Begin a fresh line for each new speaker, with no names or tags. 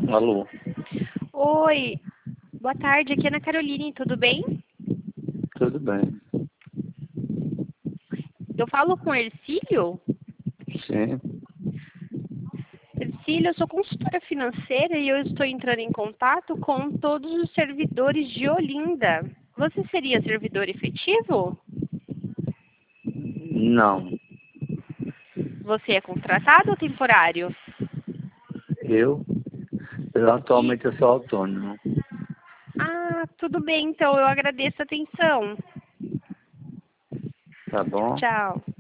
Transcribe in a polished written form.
Alô?
Oi, boa tarde, aqui é Ana Caroline, tudo bem?
Tudo bem?
Eu falo com o Ercílio?
Sim.
Ercílio, eu sou consultora financeira e eu estou entrando em contato com todos os servidores de Olinda. Você seria servidor efetivo?
Não.
Você é contratado ou temporário?
Eu?
E,
Atualmente eu sou autônomo.
tudo bem, então eu agradeço a atenção.
Tá bom?
Tchau.